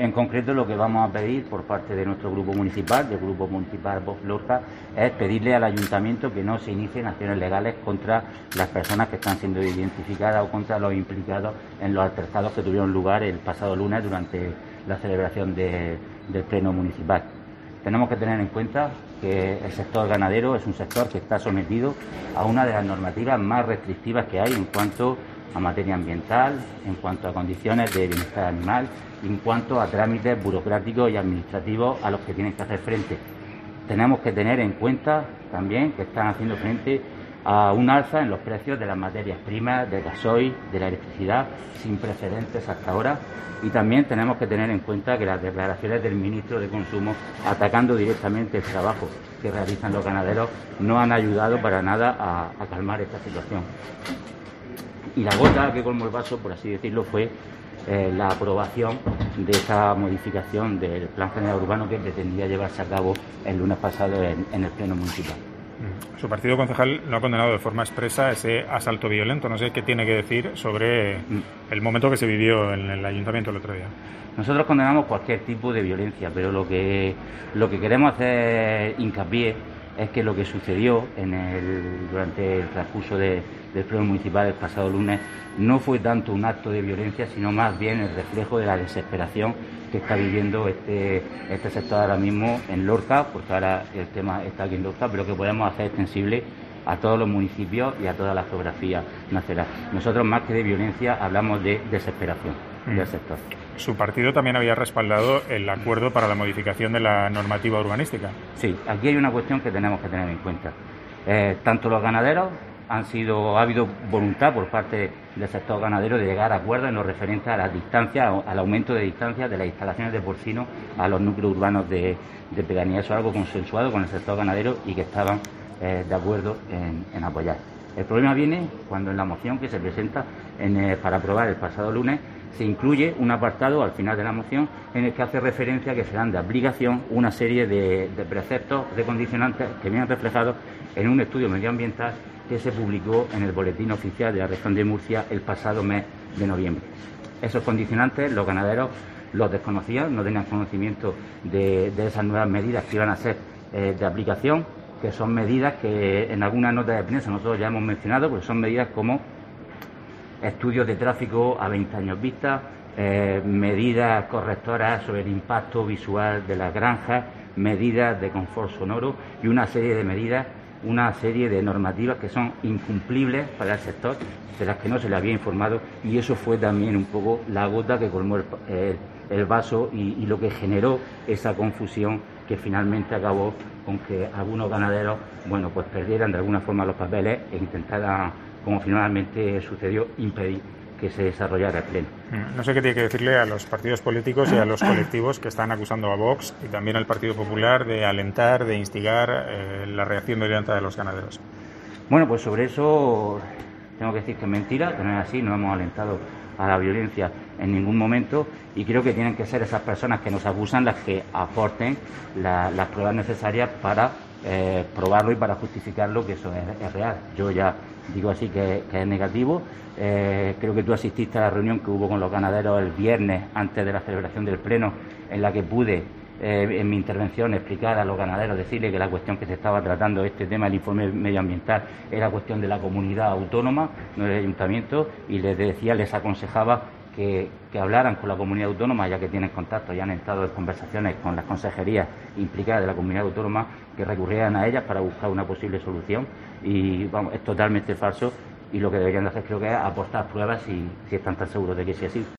En concreto, lo que vamos a pedir por parte de nuestro grupo municipal, del Grupo Municipal Vox Lorca, es pedirle al Ayuntamiento que no se inicien acciones legales contra las personas que están siendo identificadas o contra los implicados en los altercados que tuvieron lugar el pasado lunes durante la celebración del Pleno Municipal. Tenemos que tener en cuenta que el sector ganadero es un sector que está sometido a una de las normativas más restrictivas que hay en cuanto a materia ambiental, en cuanto a condiciones de bienestar animal, en cuanto a trámites burocráticos y administrativos a los que tienen que hacer frente. Tenemos que tener en cuenta también que están haciendo frente a un alza en los precios de las materias primas, del gasoil, de la electricidad, sin precedentes hasta ahora. Y también tenemos que tener en cuenta que las declaraciones del ministro de Consumo, atacando directamente el trabajo que realizan los ganaderos, no han ayudado para nada a calmar esta situación. Y la gota que colmó el vaso, por así decirlo, fue la aprobación de esta modificación del Plan General Urbano que pretendía llevarse a cabo el lunes pasado en el Pleno Municipal. Su partido concejal no ha condenado de forma expresa ese asalto violento. No sé qué tiene que decir sobre el momento que se vivió en el ayuntamiento el otro día. Nosotros condenamos cualquier tipo de violencia, pero lo que queremos hacer hincapié es que lo que sucedió durante el transcurso del Pleno Municipal el pasado lunes no fue tanto un acto de violencia, sino más bien el reflejo de la desesperación que está viviendo este sector ahora mismo en Lorca, porque ahora el tema está aquí en Lorca, pero que podemos hacer extensible a todos los municipios y a toda la geografía nacional. Nosotros, más que de violencia, hablamos de desesperación del sector. Su partido también había respaldado el acuerdo para la modificación de la normativa urbanística. Sí, aquí hay una cuestión que tenemos que tener en cuenta. Tanto los ganaderos ha habido voluntad por parte del sector ganadero de llegar a acuerdos en lo referente a las distancias, al aumento de distancias de las instalaciones de porcinos a los núcleos urbanos de pedanía. Eso es algo consensuado con el sector ganadero y que estaban de acuerdo en apoyar. El problema viene cuando en la moción que se presenta para aprobar el pasado lunes se incluye un apartado al final de la moción en el que hace referencia a que serán de aplicación una serie de preceptos, de condicionantes que vienen reflejados en un estudio medioambiental que se publicó en el Boletín Oficial de la Región de Murcia el pasado mes de noviembre. Esos condicionantes los ganaderos los desconocían, no tenían conocimiento de esas nuevas medidas que iban a ser de aplicación, que son medidas que en algunas notas de prensa nosotros ya hemos mencionado, porque son medidas como estudios de tráfico a 20 años vista, medidas correctoras sobre el impacto visual de las granjas, medidas de confort sonoro y una serie de medidas, una serie de normativas que son incumplibles para el sector, de las que no se le había informado, y eso fue también un poco la gota que colmó el vaso y lo que generó esa confusión que finalmente acabó con que algunos ganaderos pues perdieran de alguna forma los papeles e intentaran, como finalmente sucedió, impedir que se desarrollara el pleno. No sé qué tiene que decirle a los partidos políticos y a los colectivos que están acusando a Vox y también al Partido Popular de alentar, de instigar la reacción violenta de los ganaderos. Bueno, pues sobre eso tengo que decir que es mentira, que no es así, no hemos alentado a la violencia en ningún momento y creo que tienen que ser esas personas que nos acusan las que aporten las pruebas necesarias para probarlo y para justificarlo, que eso es real. Yo ya digo así que es negativo. Creo que tú asististe a la reunión que hubo con los ganaderos el viernes antes de la celebración del pleno, en la que pude en mi intervención explicar a los ganaderos, decirles que la cuestión que se estaba tratando, este tema del informe medioambiental, era cuestión de la comunidad autónoma, no del ayuntamiento, y les aconsejaba que hablaran con la comunidad autónoma, ya que tienen contacto y han estado en conversaciones con las consejerías implicadas de la comunidad autónoma, que recurrieran a ellas para buscar una posible solución. Y vamos, es totalmente falso, y lo que deberían de hacer creo que es aportar pruebas si están tan seguros de que sea así.